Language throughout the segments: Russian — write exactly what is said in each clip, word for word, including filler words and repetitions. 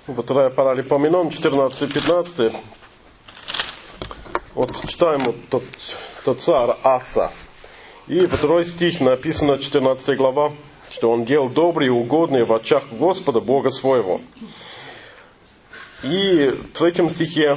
Вторая Паралипоменон, четырнадцать-пятнадцать. Вот читаем вот тот, тот царь Аса. И во второй стих написано, четырнадцатая глава, что он делал добрые и угодные в очах Господа, Бога своего. И в третьем стихе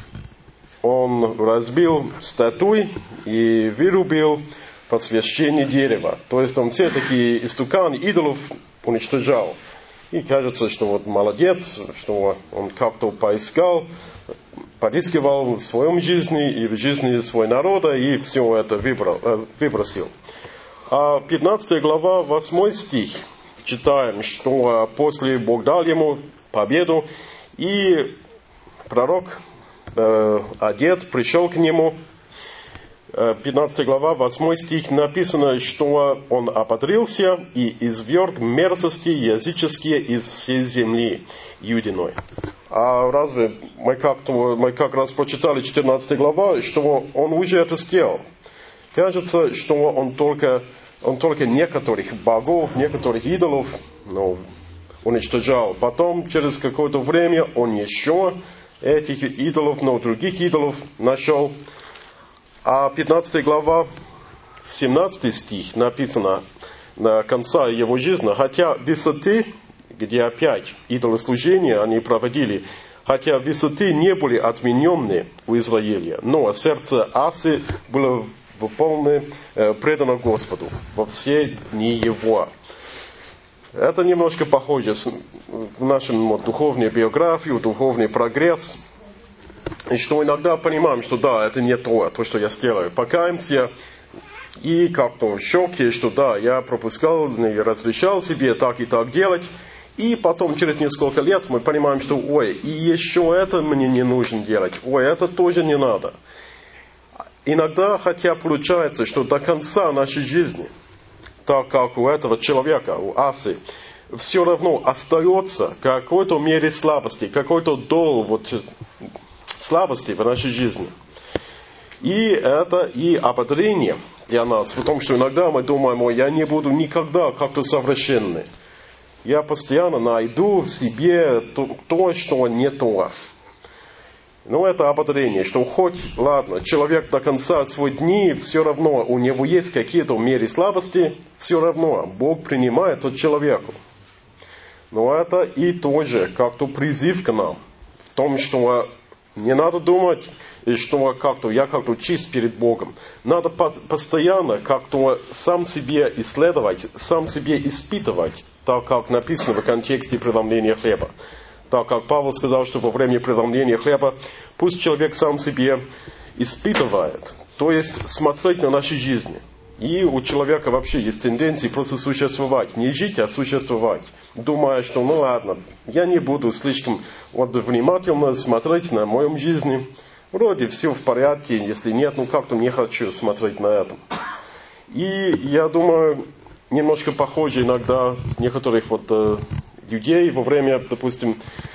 он разбил статуи и вырубил посвящение дерева. То есть он все такие истуканы идолов уничтожал. И кажется, что вот молодец, что он как-то поискал, порисковал в своем жизни и в жизни своего народа, и все это выбрал, э, выбросил. А пятнадцатая глава, восьмой стих, читаем, что после Бог дал ему победу, и пророк э, одет пришел к нему. пятнадцатая глава, восьмой стих, написано, что он ободрился и изверг мерзости языческие из всей земли Юдиной. А разве мы как-то, мы как раз прочитали четырнадцатая глава, что он уже это сделал? Кажется, что он только, он только некоторых богов, некоторых идолов ну, уничтожал. Потом, через какое-то время, он еще этих идолов, но других идолов нашел. А пятнадцатая глава, семнадцатый стих написано на конца его жизни, хотя высоты, где опять идолослужения они проводили, хотя высоты не были отменены у Израиля, но сердце Асы было полно предано Господу во все дни его. Это немножко похоже в нашем вот, духовной биографии, духовный прогресс. И что иногда понимаем, что да, это не то, то, что я сделаю. Покаемся и как-то в шоке, что да, я пропускал и разрешал себе так и так делать. И потом через несколько лет мы понимаем, что ой, и еще это мне не нужно делать. Ой, это тоже не надо. Иногда, хотя получается, что до конца нашей жизни, так как у этого человека, у Асы, все равно остается какой-то мере слабости, какой-то дол, вот, слабости в нашей жизни. И это и ободрение для нас в том, что иногда мы думаем, ой, я не буду никогда как-то совершенный. Я постоянно найду в себе то, то, что не то. Но это ободрение, что хоть, ладно, человек до конца своих дней, все равно у него есть какие-то меры слабости, все равно Бог принимает от человека. Но это и тоже как-то призыв к нам в том, что не надо думать, что как-то я как-то чист перед Богом. Надо постоянно как-то сам себе исследовать, сам себе испытывать, так как написано в контексте преломления хлеба. Так как Павел сказал, что во время преломления хлеба пусть человек сам себе испытывает, то есть смотреть на наши жизни. И у человека вообще есть тенденция просто существовать. Не жить, а существовать. Думая, что ну ладно, я не буду слишком вот, внимательно смотреть на мою жизнь. Вроде все в порядке, если нет, ну как-то не хочу смотреть на это. И я думаю, немножко похоже иногда с некоторых вот, э, людей во время, допустим,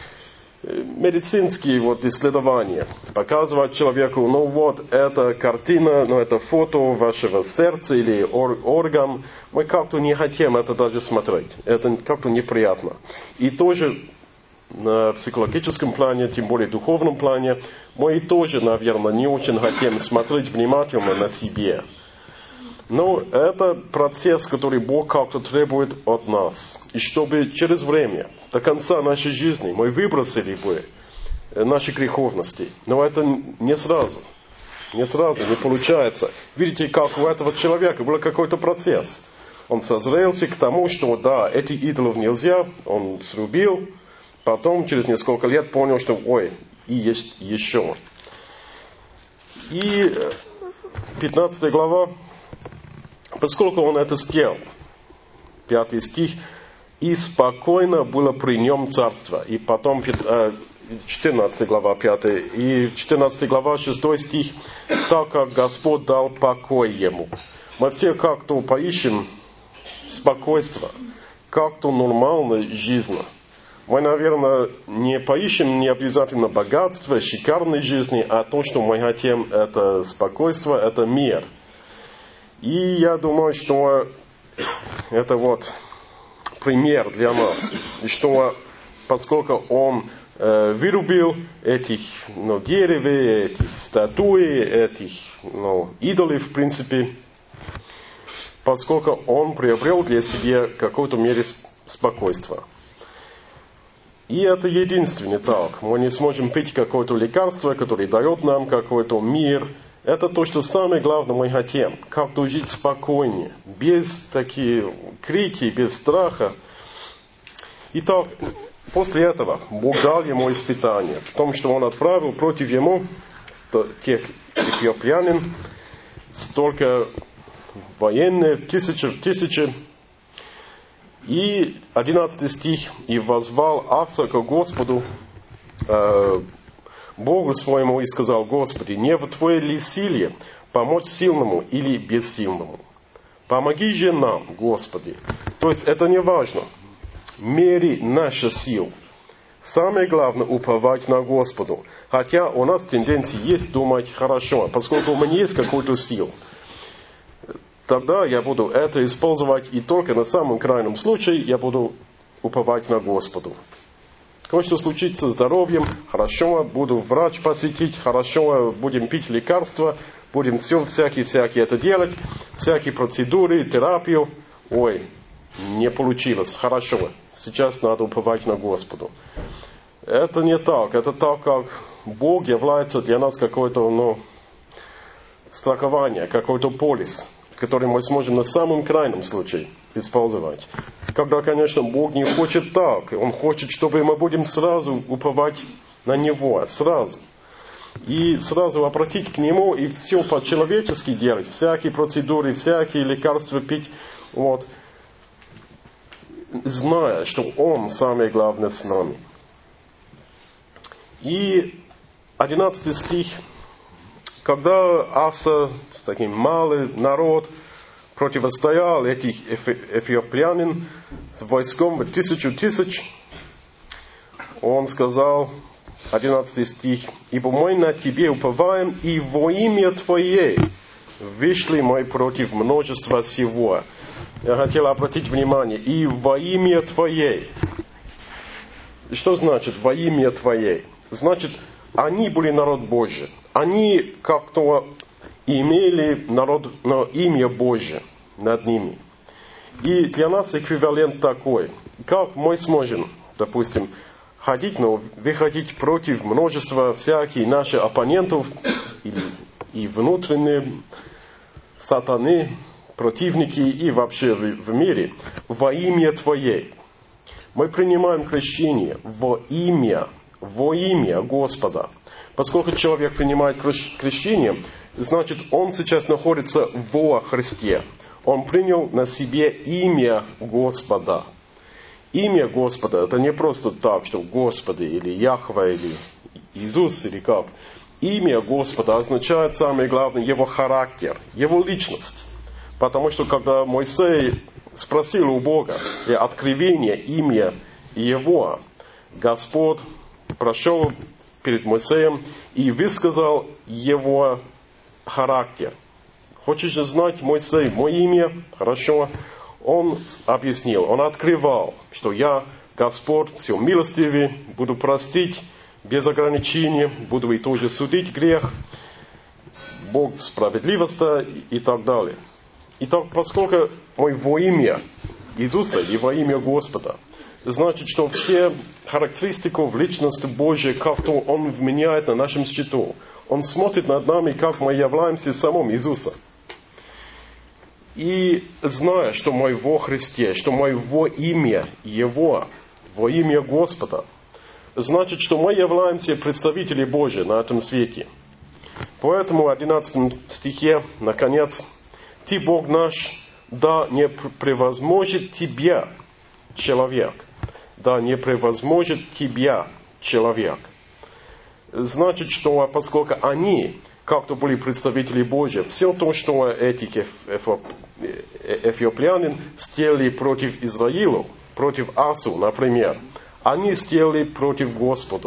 медицинские вот исследования. Показывать человеку, ну вот, это картина, ну это фото вашего сердца или ор- орган. Мы как-то не хотим это даже смотреть. Это как-то неприятно. И тоже на психологическом плане, тем более духовном плане, мы тоже, наверное, не очень хотим смотреть внимательно на себе. Но это процесс, который Бог как-то требует от нас. И чтобы через время, до конца нашей жизни, мы выбросили бы наши греховности. Но это не сразу. Не сразу, не получается. Видите, как у этого человека был какой-то процесс. Он созрелся к тому, что да, этих идолов нельзя, он срубил. Потом, через несколько лет, понял, что ой, и есть еще. И пятнадцатая глава. Поскольку он это сделал, пятый стих, и спокойно было при нем царство. И потом четырнадцатая глава, пятая, и четырнадцатая глава, шестой стих, так как Господь дал покой ему. Мы все как-то поищем спокойство, как-то нормальную жизнь. Мы, наверное, не поищем не обязательно богатство, шикарной жизни, а то, что мы хотим, это спокойствие, это мир. И я думаю, что это вот пример для нас. И что поскольку он э, вырубил этих ну, деревьев, этих статуи, этих ну, идолов, в принципе, поскольку он приобрел для себя в какой-то мере спокойствие. И это единственное так. Мы не сможем пить какое-то лекарство, которое дает нам какой-то мир. Это то, что самое главное мы хотим. Как-то жить спокойнее, без таких крики, без страха. Итак, после этого Бог дал ему испытание в том, что он отправил против ему тех эфиопянин столько военных, тысячи в тысячи. И одиннадцатый стих. «И воззвал Аса к Господу, э, Богу своему, и сказал: Господи, не в Твоей ли силе помочь сильному или бессильному? Помоги же нам, Господи». То есть это не важно. Мери наша сил. Самое главное уповать на Господу. Хотя у нас тенденция есть думать: хорошо, поскольку у меня есть какой-то сил, тогда я буду это использовать, и только на самом крайнем случае я буду уповать на Господу. Кое-что случится с здоровьем, хорошо, буду врач посетить, хорошо, будем пить лекарства, будем все всякие-всякие это делать, всякие процедуры, терапию. Ой, не получилось, хорошо, сейчас надо уповать на Господу. Это не так, это так, как Бог является для нас какое-то, ну, страхование, какой-то полис, который мы сможем на самом крайнем случае использовать. Когда, конечно, Бог не хочет так. Он хочет, чтобы мы будем сразу уповать на Него. Сразу. И сразу обратить к Нему и все по-человечески делать. Всякие процедуры, всякие лекарства пить. Вот. Зная, что Он самое главное с нами. И одиннадцатый стих. Когда Аса, такой малый народ, противостоял этих эфиопянин с войском в тысячу тысяч, он сказал, одиннадцатый стих: «Ибо мы на Тебе уповаем, и во имя Твое вышли мы против множества сего». Я хотел обратить внимание, и во имя Твое. Что значит во имя Твое? Значит, они были народ Божий. Они как-то имели народ, но имя Божье над ними. И для нас эквивалент такой. Как мы сможем, допустим, ходить, но выходить против множества всяких наших оппонентов и, и внутренние сатаны, противники и вообще в, в мире во имя Твое. Мы принимаем крещение во имя, во имя Господа. Поскольку человек принимает крещение, значит, он сейчас находится во Христе. Он принял на себе имя Господа. Имя Господа — это не просто так, что Господи или Яхве или Иисус или как. Имя Господа означает, самое главное, Его характер, Его личность. Потому что когда Моисей спросил у Бога откровение имя Его, Господь прошел перед Моисеем и высказал его характер. Хочешь знать, Моисей, мое имя? Хорошо. Он объяснил, он открывал, что я, Господь, все милостивый, буду простить без ограничений, буду и тоже судить грех, Бог справедливости и так далее. Итак, поскольку мы во имя Иисуса и во имя Господа, значит, что все характеристики в личности Божьей, как-то Он вменяет на нашем счету. Он смотрит над нами, как мы являемся самым Иисусом. И зная, что мы во Христе, что мы во имя Его, во имя Господа, значит, что мы являемся представителями Божьи на этом свете. Поэтому в одиннадцатом стихе, наконец, «Ты, Бог наш, да не превозможет Тебя, человек». Да не превозможет Тебя, человек. Значит, что поскольку они как-то были представители Божьи, все то, что эти эфиопянин сделали против Израиля, против Асу, например, они сделали против Господа.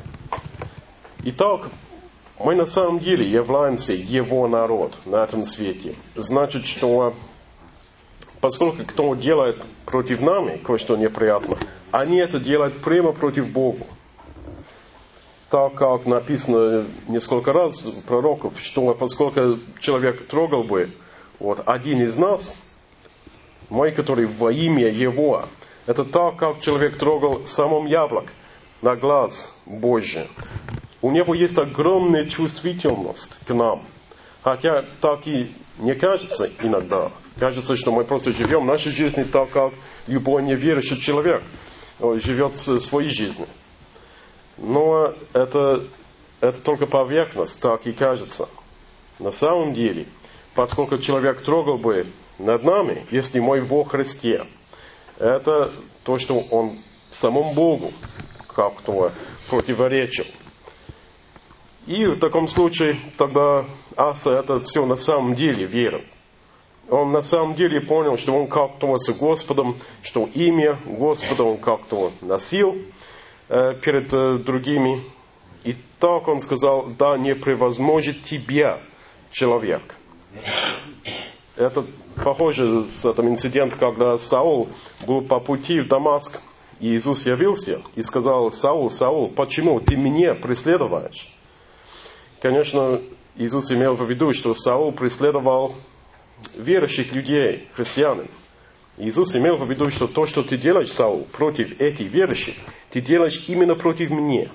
Итак, мы на самом деле являемся Его народ на этом свете. Значит, что поскольку кто делает против нами кое-что неприятно, они это делают прямо против Бога. Так как написано несколько раз пророков, что поскольку человек трогал бы вот, один из нас, мой, который во имя Его, это так, как человек трогал самом яблок на глаз Божий. У него есть огромная чувствительность к нам. Хотя так и не кажется иногда. Кажется, что мы просто живем нашей жизнью так, как любой неверующий человек живет своей жизнью. Но это, это только поверхность, так и кажется. На самом деле, поскольку человек трогал бы над нами, если мы во Христе, это то, что он самому Богу как-то противоречил. И в таком случае тогда Аса это все на самом деле верил. Он на самом деле понял, что он как-то с Господом, что имя Господа он как-то носил э, перед э, другими. И так он сказал: да не превозможет тебя человек. Это похоже с этим инцидентом, когда Саул был по пути в Дамаск, и Иисус явился и сказал: Саул, Саул, почему ты меня преследуешь? Конечно, Иисус имел в виду, что Саул преследовал верующих людей, христиан. Иисус имел в виду, что то, что ты делаешь, Саул, против этих верующих, ты делаешь именно против меня.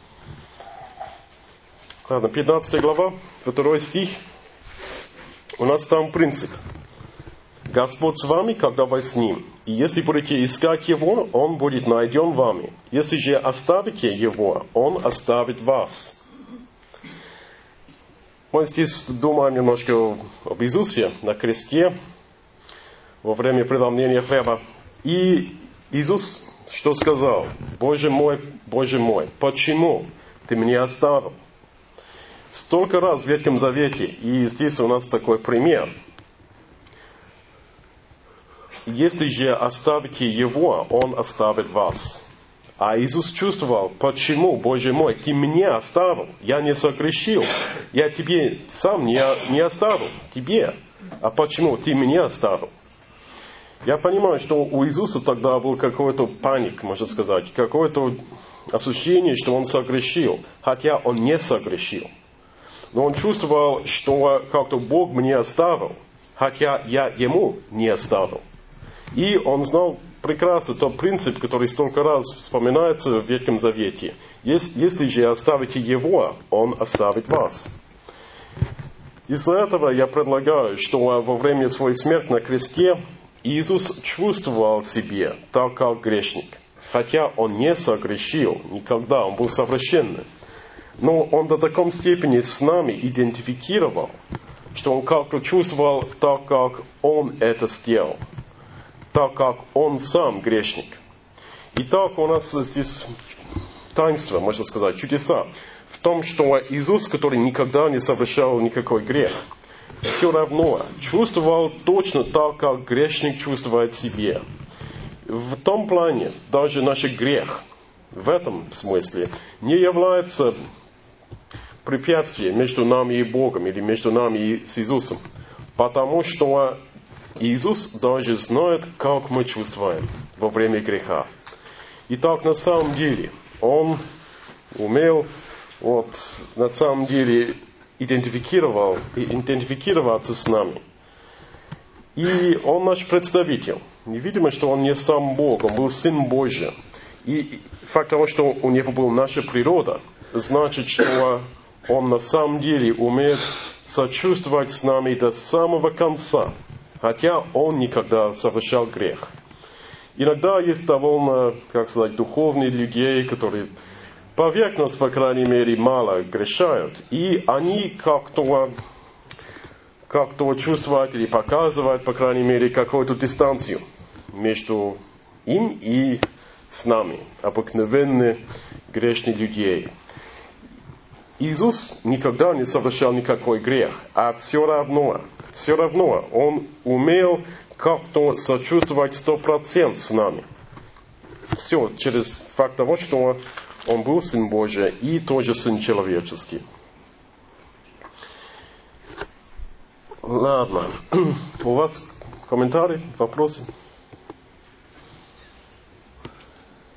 Ладно, пятнадцатая глава, второй стих. У нас там принцип. Господь с вами, когда вы с Ним. И если будете искать Его, Он будет найден вами. Если же оставите Его, Он оставит вас. Мы здесь думаем немножко об Иисусе на кресте во время преломления хлеба. И Иисус что сказал? Боже мой, Боже мой, почему ты меня оставил? Столько раз в Ветхом Завете, и здесь у нас такой пример. Если же оставите Его, Он оставит вас. А Иисус чувствовал, почему, Боже мой, ты меня оставил, я не согрешил, я тебе сам не, не оставил, тебе. А почему ты меня оставил? Я понимаю, что у Иисуса тогда был какой-то паник, можно сказать, какое-то ощущение, что он согрешил, хотя он не согрешил. Но он чувствовал, что как-то Бог мне оставил, хотя я Ему не оставил. И он знал прекрасно тот принцип, который столько раз вспоминается в Ветхом Завете. Если же оставите Его, Он оставит вас. Из-за этого я предлагаю, что во время своей смерти на кресте Иисус чувствовал себе так, как грешник. Хотя Он не согрешил никогда, Он был совершенным. Но Он до такой степени с нами идентифицировал, что Он как-то чувствовал так, как Он это сделал. Так как Он сам грешник. Итак, у нас здесь таинство, можно сказать, чудеса. В том, что Иисус, который никогда не совершал никакой грех, все равно чувствовал точно так, как грешник чувствует себе. В том плане, даже наш грех, в этом смысле, не является препятствием между нами и Богом, или между нами и с Иисусом. Потому что Иисус даже знает, как мы чувствуем во время греха. Итак, на самом деле, Он умел, вот, на самом деле, идентифицировал, идентифицироваться с нами. И Он наш представитель. Невидимо, что Он не сам Бог, Он был Сын Божий. И факт того, что у Него была наша природа, значит, что Он на самом деле умеет сочувствовать с нами до самого конца. Хотя Он никогда совершал грех. Иногда есть довольно, как сказать, духовные люди, которые поверхностно, по крайней мере, мало грешают. И они как-то, как-то чувствуют или показывают, по крайней мере, какую-то дистанцию между им и с нами, обыкновенные грешные люди. Иисус никогда не совершал никакой грех, а все равно, все равно Он умел как-то сочувствовать сто процентов с нами. Все через факт того, что Он был Сын Божий и тоже Сын человеческий. Ладно. У вас комментарии, вопросы?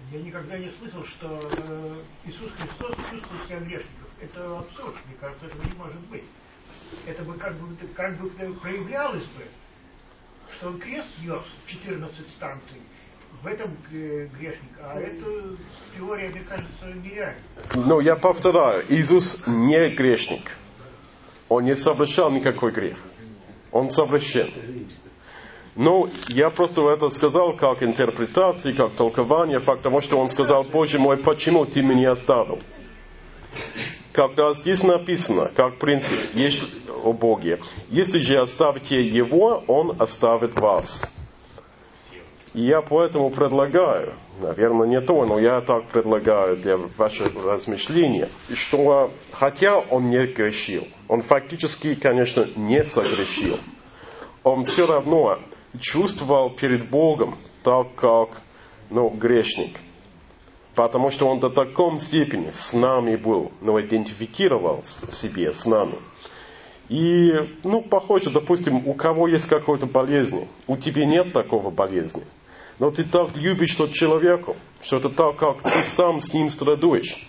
Я никогда не слышал, что э, Иисус Христос чувствовал себя грешником. Это абсурд, мне кажется, этого не может быть. Это бы как бы, как бы проявлялось бы, что он крест нес четырнадцать станций, в этом грешник, а эта теория, мне кажется, нереальна. Но я повторяю, Иисус не грешник. Он не совершал никакой грех. Он совершен. Но я просто это сказал как интерпретации, как толкование, потому что он сказал: Боже мой, почему ты меня оставил? Когда здесь написано, как принцип, есть о Боге, если же оставите Его, Он оставит вас. И я поэтому предлагаю, наверное, не то, но я так предлагаю для вашего размышления, что хотя он не грешил, он фактически, конечно, не согрешил, он все равно чувствовал перед Богом так, как, ну, грешник. Потому что он до такой степени с нами был, но идентифицировался в себе с нами. И, ну, похоже, допустим, у кого есть какая-то болезнь, у тебя нет такого болезни, но ты так любишь тот человека, что это так, как ты сам с ним страдаешь.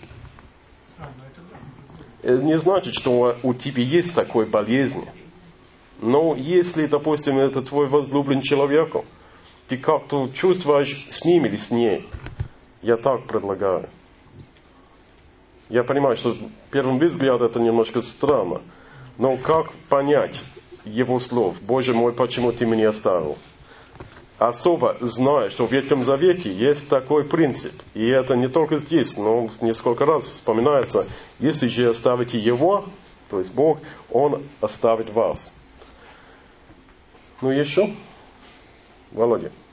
Это не значит, что у тебя есть такой болезнь. Но если, допустим, это твой возлюбленный человек, ты как-то чувствуешь с ним или с ней, я так предлагаю. Я понимаю, что первым взглядом это немножко странно, но как понять его слов? Боже мой, почему ты меня оставил? Особо зная, что в Ветхом Завете есть такой принцип. И это не только здесь, но несколько раз вспоминается. Если же оставите Его, то есть Бог, Он оставит вас. Ну еще? Володя.